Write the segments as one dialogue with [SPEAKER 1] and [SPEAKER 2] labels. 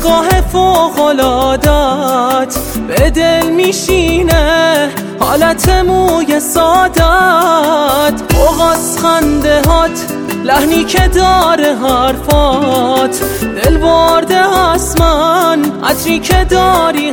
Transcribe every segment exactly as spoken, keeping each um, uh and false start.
[SPEAKER 1] نگاه فوق‌العادت به دل میشینه، حالت موی سادت، بغض خنده هات، لحنی که داره حرفات، دل برده از من، عطری که داری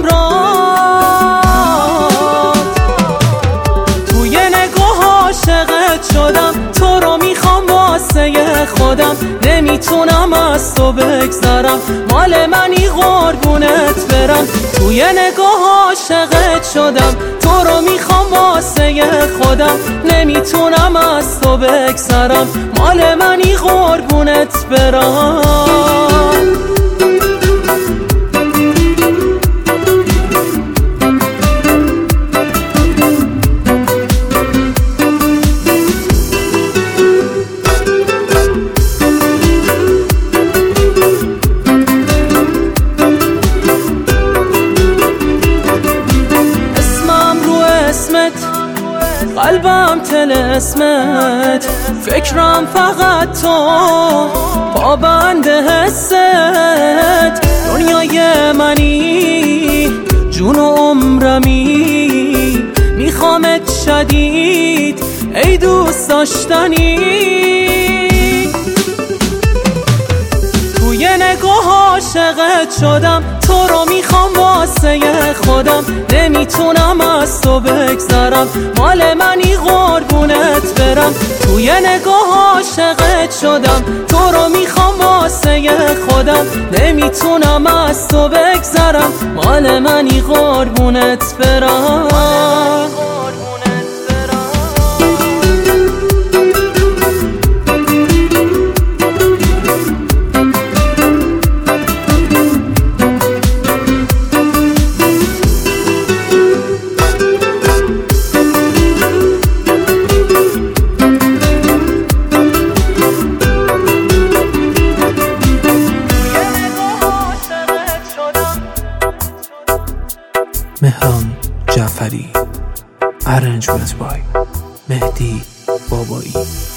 [SPEAKER 1] همراه. توی نگاه عاشقت شدم، تو رو میخوام واسه خودم، نمیتونم از تو بگذرم، مال منی قربونت برم. توی نگاه عاشقت شدم، تو رو میخوام واسه خودم، نمیتونم از تو بگذرم، مال منی قربونت برم. قلبم طلسمت، فکرم فقط تو، پابند حست، دنیای منی، جون و عمرمی، میخوامت شدید ای دوست داشتنی. توی نگاه عاشقت شدم، تو رو میخوام واسه خودم، نمیتونم از تو بگذرم، مال منی قربونت برم. توی نگاه عاشقت شدم، تو رو میخوام واسه خودم، نمیتونم از تو بگذرم، مال منی قربونت برم.
[SPEAKER 2] مهران جعفری، Arrangement by مهدی بابایی.